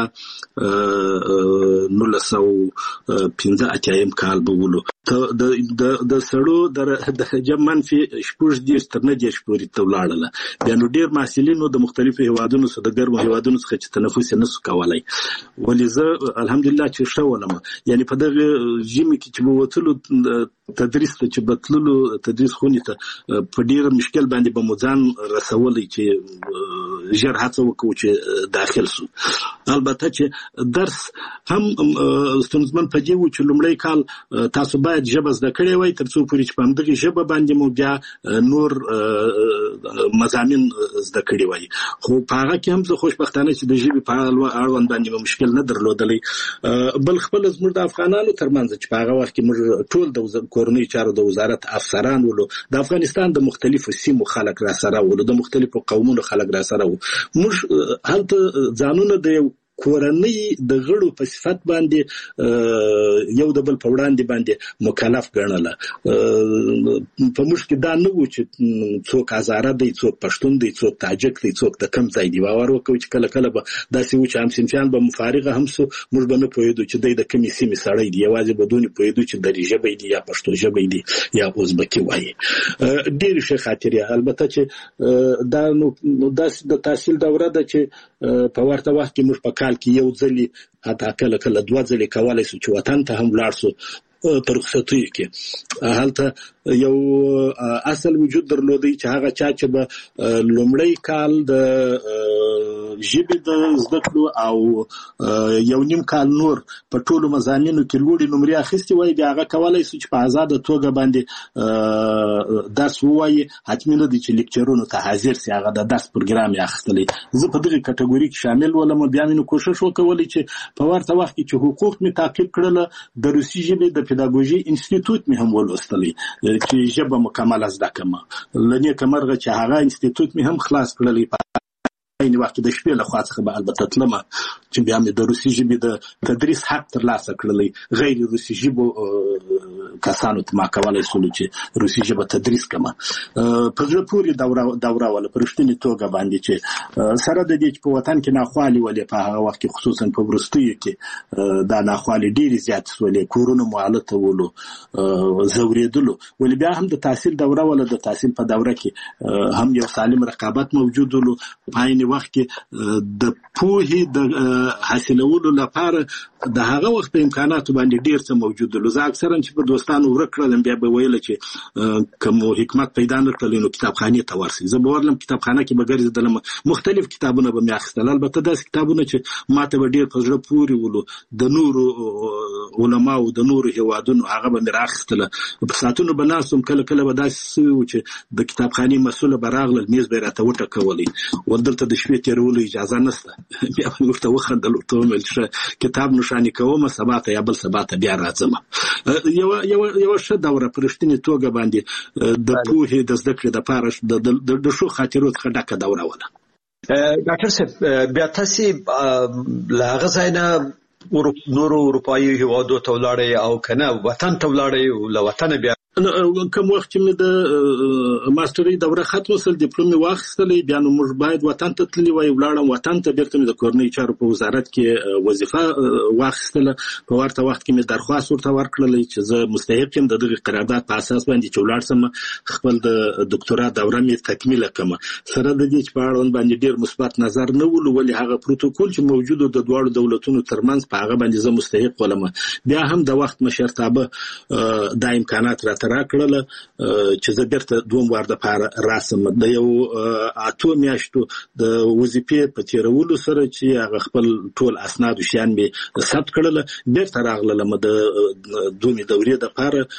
دا نولس سوه پنځه اتیایم کال به ولو، د د سړو د جم منفي شپږ دېرش تر نهه دېرش پورې ته ولاړله. بیا نو ډېر محصلینو د مختلفو هیوادونو څخه، د ګرمو هیوادونو څخه چې تنفس یې نسو کولی. ولې زه الحمدلله چې ښه ولم، یعنی په دغه ژمي کې چې به وتلو تدریس ته، چې به تللو تدریس خونې ته، په ډېر مشکل باندې به مو ځان رسولی چې ژر هڅه وکړو چې داخل سو. البته چې درس هم ستونزمن په دې و چې لومړی کال تاسو باید ژبه زده کړې وای، تر څو پورې چې په همدغې ژبه باندې مو بیا نور مضامین زده کړي وای. خو په هغه کې هم زه خوشبختانه چې د ژبې په اړوند باندې مو مشکل نه درلودلی. بل خپل زموږ د افغانانو ترمنځ چې په هغه وخت کې موږ ټول د کورنۍ چارو د وزارت افسران ولو، د افغانستان د مختلفو سیمو خلک را سره ولو، د مختلفو قومونو خلک را سره وو. موږ هلته ځانونه د یو کورنۍ د غړو په صفت باندې یو د بل په وړاندې باندې مکلف ګڼله. په موږ کې دا نه و چې څوک هزاره دی، څوک پښتون دی، څوک تاجک دی، څوک د کم ځای دی. باور وکړو چې کله کله به داسې و چې همصنفیان به مفارغه هم سو، موږ به نه پوهېدو چې دی د کومې سیمې سړی دی، یوازې به دونې پوهېدو چې دري ژبی دی یا پښتو ژبی دی یا ازبکي وایي. ډېرې ښې خاطرې. البته چې دا نو داسې د تحصیل دوره ده چې په ورته وخت کې موږ په کال کې یو ځلې، حتی کله کله دوه ځلې کولی سو چې وطن ته هم لاړ سو په رخصتیو کې. هلته یو اصل وجود درلودی چې هغه چا چې به لومړی کال د ژبې د زده کړو او یو نیم کال نور په ټولو مضامینو کې لوړې نمرې اخیستې وای، بیا هغه کولی سو چې په ازاده توګه باندې درس ووایي. حتمي نه دی چې لیکچرونو ته حاضر سي، هغه د درس پروګرام یې اخیستلی. زه په دغه کټګوري کې شامل ولم. بیا مې نو کوشش وکولی چې په ورته وخت کې چې حقوق مې تعقیب کړله، د روسي ژبې د پیداګوژي انسټیټوټ مې هم ولوستلی چې ژبه مکمله زده کړم. له نیکه مرغه چې هغه انسټیټوټ مې هم خلاص کړلی. عین وخت د شپې له خوا څخه به البته تلمه چې بیا مې د روسي ژبې د تدریس حق ترلاسه کړلی. غیر روسي ژبو کسانو ته ما کولی سولو چې روسي ژبه تدریس کړم. په زړه پورې دوره دوره وله په رښتینې توګه باندې چې سره د دې چې په وطن کې ناخوالې ولې په هغه وخت کې خصوصا په وروستیو کې دا ناخوالې ډېرې زیاتې سولې، کورونه مو هلته ولو، ځورېدلو. ولې بیا هم د تحصیل دوره وله، د تحصیل په دوره کې هم یو سالم رقابت موجود ولو. په عین وخت کې د پوهې د حاصلولو لپاره د هغه وخت په امکاناتو باندې ډیر څه موجود ول. زه اکثرا چې په دوستانو ورکړل بیا به ویل چې کوم حکمت پیدا نه کړل نو کتابخانه ته ورسې. زه به ورلم کتابخانه کې به ګرځېدلم، مختلف کتابونه به مې اخیستل. البته داسې کتابونه چې ماته به ډیر په زړه پورې ولو، د نورو علماو د نورو هیوادونو هغه به مې راخیستل. په ساعتونو به ناستم، کله کله به داسې و چې د کتابخانې مسؤله به راغلل، میز به یې راته وټکولی، ودلته د شپې تېرولو اجازه نشته. بیا به ورته وخندل، ورته ومې ویل چې کتاب نښاني کوم، سبا ته یا بل سبا ته بیا راځم. یو یو یو ښه دوره پرشتنی توګه باندې د پوهې د زده کړې د پاره د شو خاطرو څخه ډکه دوره وله. ډاکټر صاحب بیا تاسو لا غزاینه نورو اروپایي هیوادو ته ولاړې او کنه وطن ته ولاړې او له وطن بیا کوم وخت چې مې د ماسترۍ دوره ختمه سل ډیپلوم واخیستلې بیا نو موږ باید وطن ته تللی وای ولاړم وطن ته بیرته مې د کورنۍ چارو په وزارت کې وظیفه واخیستله. په ورته وخت کې مې درخواست ورته ورکړل چې زه مستحق یم د دغه قرارداد په اساس باندې چې ولاړ سم خپل د دکتورا دوره مې تکمیل کړم. سره د دې چې په اړوند باندې ډیر مثبت نظر نه ول ولې هغه پروتوکول چې موجود د دوه دولتونو ترمنځ په هغه باندې زه مستحق ولم. بیا هم د وخت مشرتابه د امکانات را راکړل چې زه بیرته دوم وار د پاره راسم د یو اته میاشتو د وظیفې په تیرولو سره چې هغه خپل ټول اسناد او شیان به ثبت کړل بیرته راغلم د دومې دورې د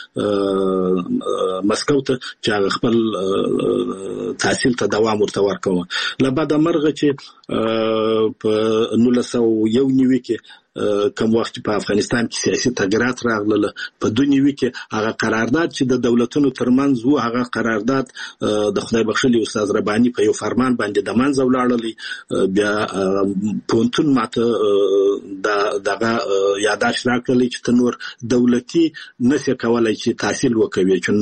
پاره مسکو ته چې هغه خپل تحصیل ته دوام ورته ورکوم. لبعد مرغه چې په نولس سوه یو نوي کې کوم وخت په افغانستان کې سیاسي تغیرات راغلل په دنیوي کې هغه قرارداد چې د دولتونو ترمنځ وو هغه قرارداد د خدای بخښلي استاد رباني په یو فرمان باندې د منځ ولاړلی. بیا پونتون ماته د دغه یاداش راکړل چې تنور دولتي نشي کولای چې تحصیل وکوي چې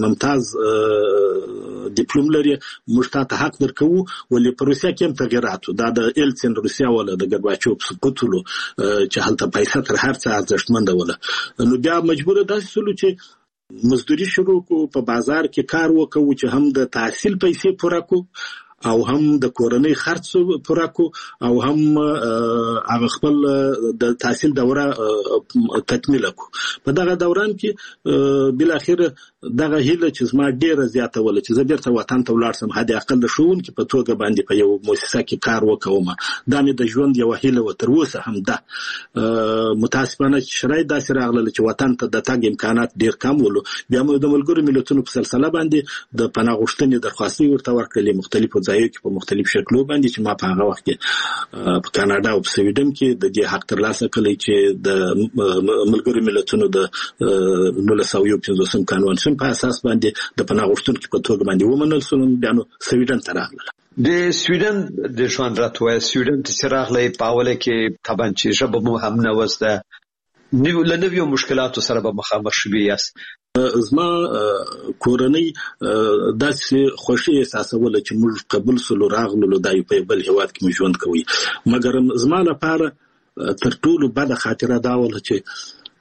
ممتاز ډیپلوم لري موږ ته حق درکو ولې په روسیا کې هم تغیرات دا د ایلسن روسیا ولا د ګرباچوف سقوطلو چې هلته پیسې تر هر څه ارزښتمنده وله. نو بیا مجبور داسې سلو چې مزدوري شروع کو په بازار کې کار وکړو چې هم د تحصیل پیسې پوره کو او هم د کورنۍ خرڅ پوره کو او هم هغه خپل د تحصیل دوره تکمیل کو. په دغه دوران کې بل اخر دغه هیله چې زما ډیره زیاته ول چې زه بیرته وطن ته ولاړ سم هدا اقل د شون کې په توګه باندې په یو مؤسسه کې کار وکوم. دا مې د ژوند یو هیله و تر اوسه هم ده. متاسفانه شرایط داسې راغله چې وطن ته د تګ امکانات ډیر کم ولو. بیا موږ د ملګرو ملتونو په سلسله باندې د پناه غوښتنې درخواستي ورته ورکړلې مختلفو ځایونو کې په مختلف شکلو باندې چې ما په هغه وخت کې په کاناډا او په سویډن کې د دې حق ترلاسه کړی چې د ملګرو ملتونو د نولس سوه یو پنځوسم قانون په اساس باندې د پناه غوښتونکو په توګه باندې ومنل شو. بیا نو سویډن ته راغله. د سویډن د ژوند راتوي سویډن ته راغلې په اوله کې طبعا چې ژبه مو هم نه وسته نو له نویو مشکلاتو سره به مخامخ شوي یاست. زما کورنۍ داسې خوشي احساسوله چې موږ قبول سلو راغلو دای په بل هواد کې ژوند کوي. مګر زما لپاره تر ټولو بده خاطره دا وله چې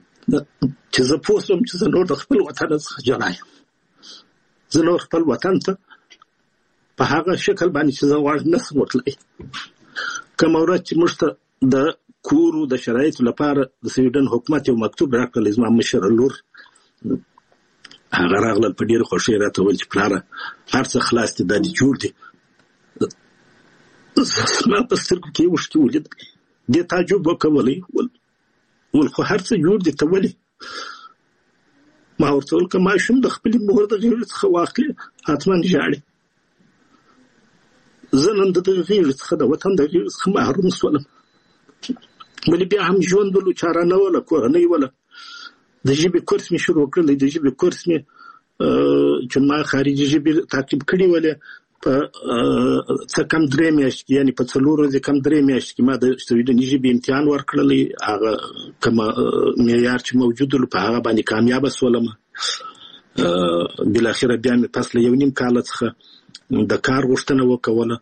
چې زه پوسم چې زه نور د خپل وطن څخه جلا یم. زه نور خپل وطن ته په هغه شکل باندې چې زه غواړم نشم ورتلی. کوم ورځ چې موږ ته د کورو د شرایطو لپاره د سویډن حکومت یو مکتوب راکړل زما مشر لور هغه راغله په ډیر خوشی راته ول چې پلاره هر څه خلاص دي د جوړ دي. زما په سترګو کې وشتي ولید د تعجب وکولې ول ول خو هر څه جوړ دي ته ولې ما ورته ول کما شم د خپل مور د غیر څخه واخلي حتما ژاړي. زه نن د غیر څخه د وطن د غیر څخه محروم شولم. ولې بیا هم ژوند له چاره نه ولا کورنۍ ولا د ژبې کورس می شروع کړل. د ژبې کورس می چې ما خارجي ژبې تعقیب کړی ولې په څه کم درې میاشتې یعنی په څلور ورځې کم درې میاشتې کې ما د سویډني ژبې امتحان ورکړلی. هغه کوم معیار چې موجود و په هغه باندې کامیاب شولم. بل اخر بیا مې پس له یو نیم کال څخه د کار غوښتنه وکوله.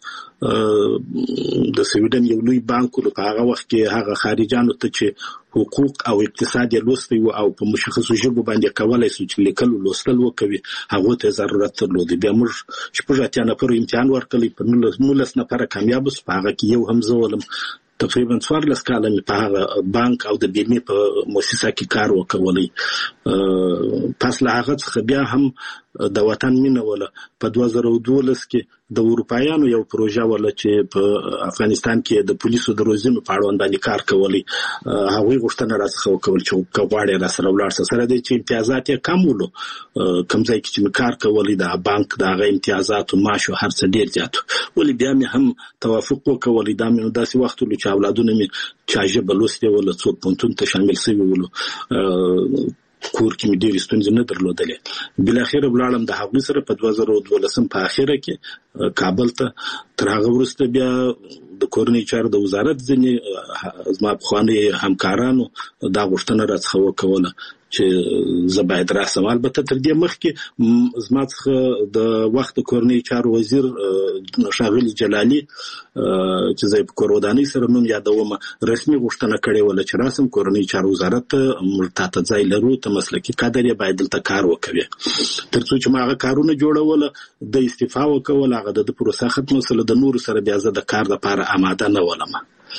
د سویډن یو لوی بانک و په هغه وخت کې هغه خارجانو ته چې حقوق او اقتصاد یې لوستی و او په مشخصو ژبو باندې کولای شو چې لیکل او لوستل وکوي هغه ته ضرورت درلود. بیا موږ شپږ اتیا نفر امتحان ورکړلی په نولس نفر کامیاب شو. په هغه کې یو هم زه ولم. تقریبا څوارلس کاله مې په هغه بانک او د بیمې په مؤسسه کې کار وکولی. پس له هغه څخه بیا هم د وطن مینه وله. په دوه زره دولس کې د اروپایانو یو پروژه وله چې په افغانستان کې د پولیسو د روزنې په اړوند باندې کار کولی. هغوی غوښتنه راڅخه وکول چې که غواړې راسره ولاړ سه. سره دی چې امتیازات یې کم ولو. کوم ځای کې چې مې کار کولی د بانک د هغه امتیازات او معاش او هر څه ډېر زیات و. ولې بیا مې هم توافق وکولی. دا مې داسې وخت ولو چې اولادونه مې چا ژبه لوستې وله څوک پوهنتون ته شامل شوي ولو. کور کې مې ډېر ستونزې نه درلودلې. بل اخر ولاړم د هغوی سره په دوه زره دولسم په اخره کې کابل ته. تر هغه وروسته بیا د کورنۍ چارو د وزارت ځینې زما پخواني همکارانو دا غوښتنه راڅخه وکوله چې زه باید راسم. البته تر دې مخکې زما څخه د وخت کورنۍ چارو وزیر ښاغلي جلالي چې زه په کور ودانۍ سره نوم یادوم رسمي غوښتنه کړې وله چې راسم کورنۍ چارو وزارت ته موږ تاته ځای لرو، ته مسلکي کادر یې، باید دلته کار وکوي. تر څو چې ما هغه کارونه جوړوله د استعفا وکول، هغه د پروسه ختمه سره د نورو سره بیا زه د کار لپاره آماده نه ولم.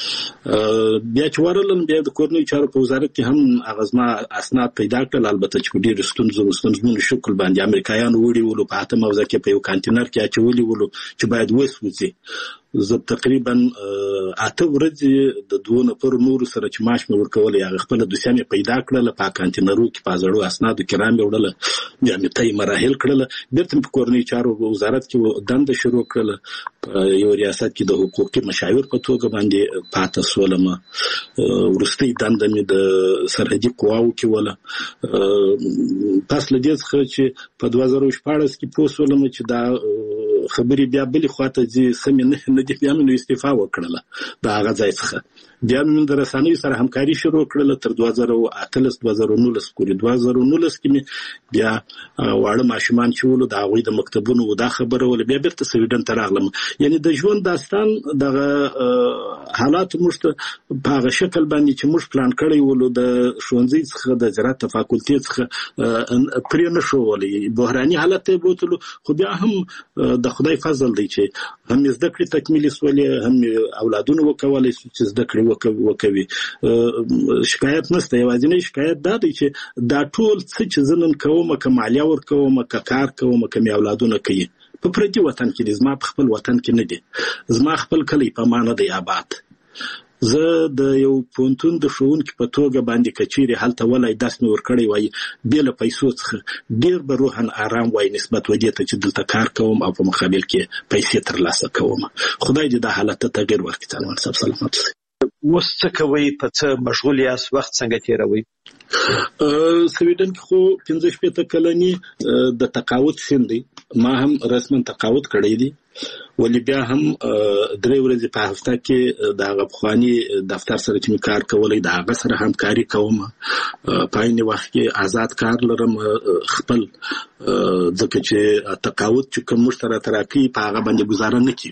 بیا چې ورلم بیا د کورنۍ چارو په وزارت کې هم هغه زما اسناد پیدا کړل، البته چې په ډېرو ستونزو ستونزمنو شکل باندې امریکایانو وړي ولو په اته موضوع کې په یو کانټینر کې اچولي ولو چې باید وسوځي. زه تقریبا اته ورځې د دوه نفر نورو سره چې معاش مې ورکول هغه خپل دوسیه مې پیدا کړل، په کانټینرو کې په زړو اسنادو کې رام وړل، بیا مې تای مراحل کړل. بیرته په کورنۍ چارو وزارت کې دنده شروع کړل، په یو ریاست کې د حقوقي مشاور په توګه باندې پاتې سولم. ورستي دنده مې د سرحدي قواو کې ولا پس له دې څخه چې په دوه زره شپاړس کې پوسولم چې دا خبري بیا بل خواته چې سمې نه نه دي، بیا مې استعفا وکړله د هغه ځای څخه. بیا مې د رسنیو سره همکاري شروع کړله تر دوه زره اتلس دوه زره نولس پورې. دوه زره نولس کې مې بیا واړه ماشومان چې ولو د هغوی د مکتبونو دا خبره ول، بیا بیرته سویډن ته راغلم. یعنی د ژوند داستان دغه حالات موږ ته په هغه شکل باندې چې موږ پلان کړی ولو د ښوونځي څخه د زراعت فاکولټي څخه پرې نه شو ولې بحراني حالت ته بوتلو. خو بیا هم د خدای فضل دی چې هم زده کړې تکمیل سولې، هم اولادونه وکولای شي چې زده کړې وکوي. شکایت نشته. یوازینی شکایت دا دی چې دا ټول څه چې زه نن کوم، که مالیه ورکوم، که کار کوم، که مې اولادونه کوي، په پردي وطن کې دي، زما په خپل وطن کې نه دي. زما خپل کلی په ما نه دی آباد. زه د یو پونتون د ښوونکي په توګه باندې کچېرې هلته ولای درس مې ورکړی وای بې له پیسو څخه ډېر به روحن آرام وای نسبت ودې ته چې دلته کار کوم او په مقابل کې پیسې ترلاسه کوم. خدای دې دا حالت ته تغیر ورکړي. سلامت صاحب سلامت. اوس څه کوئ؟ په څه مشغول یاست؟ وخت څنګه تېروئ؟ سویډن کې خو پنځه شپېته کلني د تقاعد سن دی. ما هم رسما تقاعد کړی دی، ولی بیا هم درې ورځې په هفته کې د هغه پخواني دفتر سره چې مې کار کولی د هغه سره همکاري کوم. په عین وخت کې آزاد کار لرم خپل، ځکه چې تقاعد چې کوم موږ ته راته راکوي په هغه باندې ګزاره نه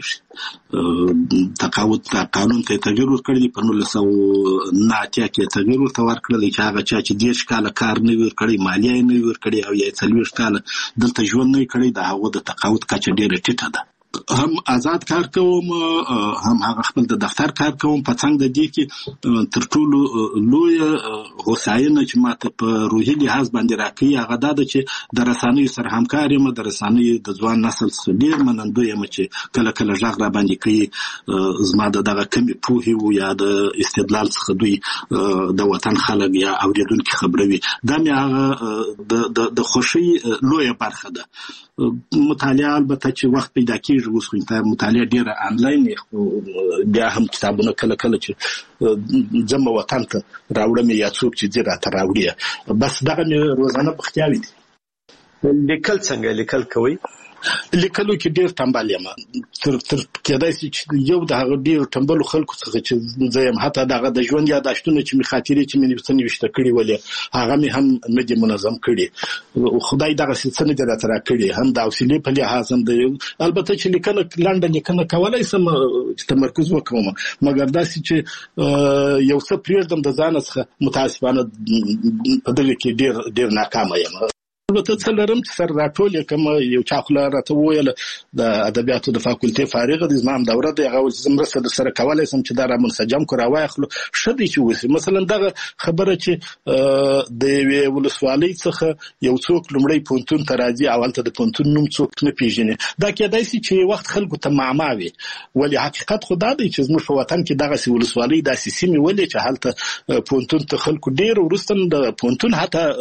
کېږي. تقاعد قانون ته تغیر ورکړی دی، په نولس سوه نه اتیا کې تغیر ورته ورکړی چې هغه چا چې دېرش کاله کار نه وي ورکړی، مالیه یې نه وي ورکړې او یا څلوېښت کاله دلته ژوند نه وي کړی، د هغو د تقاعد کچه ډېره ټیټه ده. هم آزاد کار کوم، هم هغه خپل د دفتر کار کوم. په څنګ د دې کې تر ټولو لوی هوساینه چې ماته په روحي لحاظ باندې راکوي هغه دا ده چې د رسنیو سره همکار یم. د رسنیو د ځوان نسل څخه ډېر منندوی یم چې کله کله غږ را باندې کوي، زما د دغه کمې پوهې و یا د استدلال څخه دوی د وطن خلک یا اورېدونکي خبروي. دا مې هغه د خوښۍ لویه برخه ده. مطالعه البته چې وخت پیدا کېږي، اوس خو مطالعه ډېره آنلاین، بیا هم کتابونه کله کله چې ځم وطن ته راوړم یا څوک چې ځي راته راوړي. بس دغه مې روزانه بختیاوي دي. لیکل څنګه لیکل کوئ؟ لیکلو کې ډېر ټنبل یم. تر تر کېدای شي چې یو د هغه ډېرو ټنبلو خلکو څخه چې زه یم، حتی دغه د ژوند یاداشتونه چې مې خاطرې چې مې څه نوشته کړي ولې هغه مې هم نه دي منظم کړي. خدای دغسې څه نه دي راته راکړي، هم د حوصلې په لحاظ هم د البته چې لیکنه لنډه لیکنه کولی شم چې تمرکز وکړم، مګر داسې چې یو څه پرېږدم د ځانه څخه متاسفانه په دغه کې ډېر ډېر ناکامه یم. البته څه لرم چې سر راټول یې کوم. یو چا خو راته وویله د ادبیاتو د فاکولټې فارغه دی، زما هم دوره دی، هغه وایي چې زه مرسته در سره کولی شم چې دا را منسجم کړو راواخلو. ښه دی چې وشي. مثلا دغه خبره چې د یوې ولسوالۍ څخه یو څوک لومړی پوهنتون ته راځي او هلته د پوهنتون نوم څوک نه پېژني، دا کېدای شي چې یو وخت خلکو ته معما وي، ولې حقیقت خو دا دی چې زموږ په وطن کې دغسې ولسوالۍ داسې سیمې ولې چې هلته پوهنتون ته خلکو ډېر وروسته د پوهنتون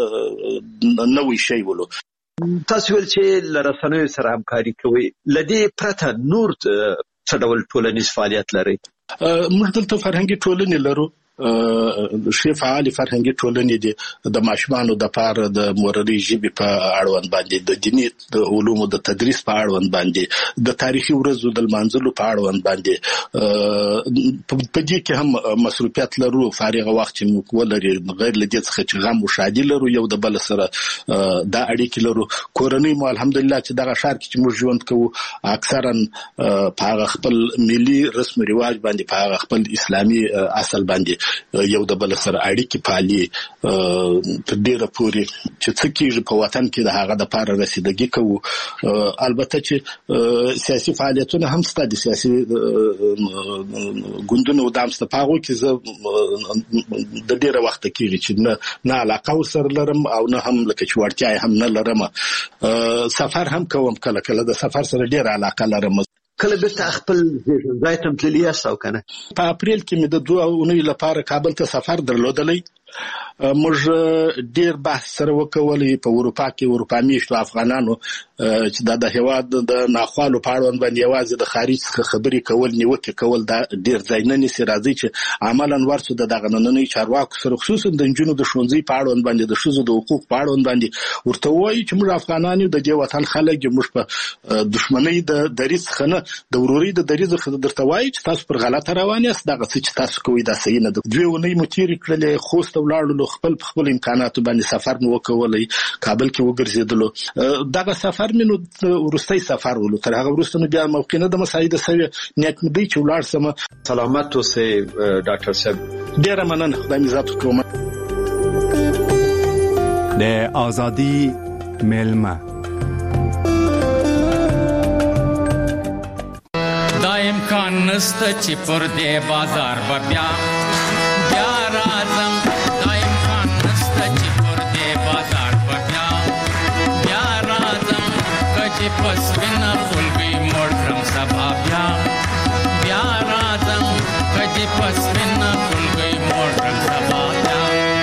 حتی نوی شی ولو. تاسو ویل چې له رسنیو سره همکاري کوئ، له دې پرته نور څه ډول ټولنیز فعالیت لرئ؟ موږ دلته فرهنګي ټولنې لرو، شی فعال فرهنګي ټولنې دي د ماشومانو د پاره د مورنۍ ژبې په اړوند باندې د دیني د علومو د تدریس په اړوند باندې د تاریخي ورځو د لمانځلو په اړوند باندې په دې کې هم مصروفیت لرو فارغ وخت چې موږ ولري غیر لدې څخه چې غم او شادي لرو یو د بل سره دا اړیکې لرو کورنۍ مو الحمدلله چې دغه شهر کې چې موږ ژوند کوو اکثرا په خپل ملي رسم رواج باندې په خپل اسلامي اصل باندې یو د بل سره اړیکې پالي په ډیره پوري چې څه کېږي په وطن کې د هغه د پاره رسیدګي کوو البته چې سیاسي فعالیتونه هم ستاسو سیاسي ګوندونو د امست پاغو کې زه د ډیره وخت کېږي چې نه نه علاقه وسر لرم او نه هم لکه چې ورتیا هم نه لرم سفر هم کوم کله کله د سفر سره ډیره علاقه لرم کله به خپل ځای ته تللی یاستو کنه په اپریل کې مې د دوه اونۍ لپاره کابل ته سفر درلودلی موږ ډیر بحث سره وکولې په اروپا کې اروپا میشتو افغانانو چې د هیواد د ناخوالو په اړه باندې یوازې د خارج څخه خبرې کول نیوکه کول دا ډیر ځای نه نسی راځي چې عملاً ورڅ د دغه نننۍ چارواکو سره خصوصا د جنونو د شونځي په اړه باندې د شوزو د حقوق په اړه باندې ورته وایي چې موږ افغانانو د دې وطن خلک موږ په دښمنۍ د دریځ خنه د وروري د دریځ خنه درته وایي چې تاسو پر غلطه روان یاست دغه څه چې تاسو کوی دا صحیح نه ده دوی ونی متیر کړل خوست ولاړو خپل خپل امکاناتو باندې سفر مو وکولای کابل کې وګرځیدلو دغه سفر مینو ورستۍ سفر ولو تر هغه وروسته بیا موقع نه د مساعده سوي نیت مې دی چې ولاړ سم سلامت اوسې ډاکټر صاحب ډیر مننه خدای دې عزت کوم د ازادي ملما دا امکان نشته چې پر دې بازار بیا بیا راځم دا امکان نشته چې پر دې بازار بیا بیا راځم کچې پس وینا فلګي موټرم سبا بیا بیا راځم کچې پس وینا فلګي موټرم سبا بیا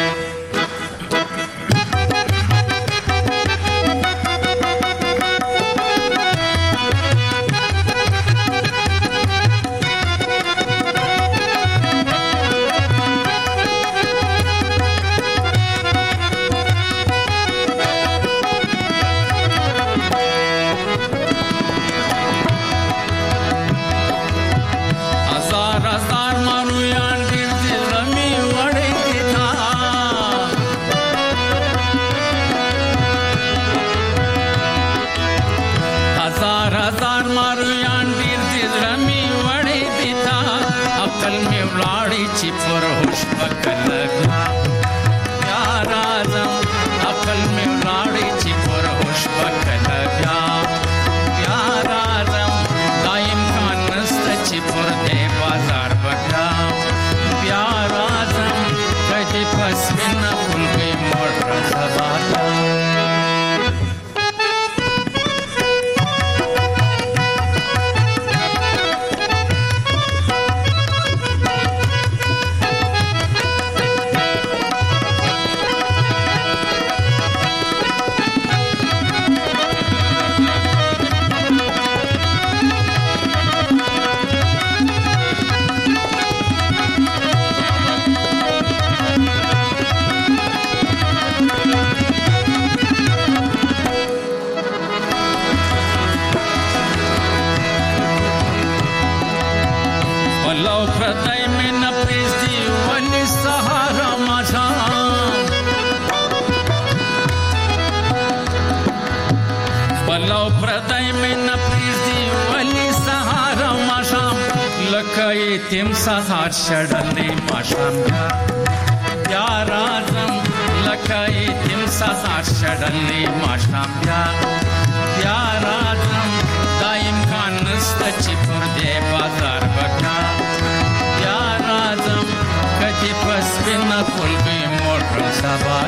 تیم سهار شړلې ماشام بیا راځم لکه تیم سهار شړلې ماشام بیا بیا راځم دا امکان نشته چې پر دې بازار بکا بیا راځم کدی پس بنا کولګي موټر سبا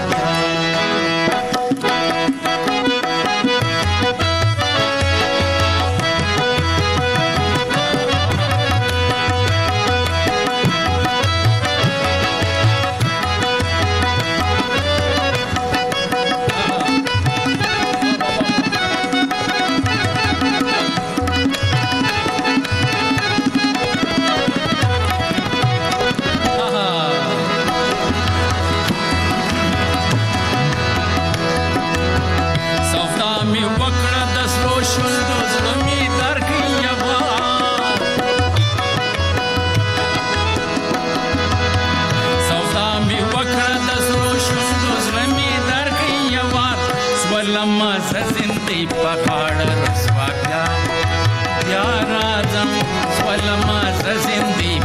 راځم ولما زندي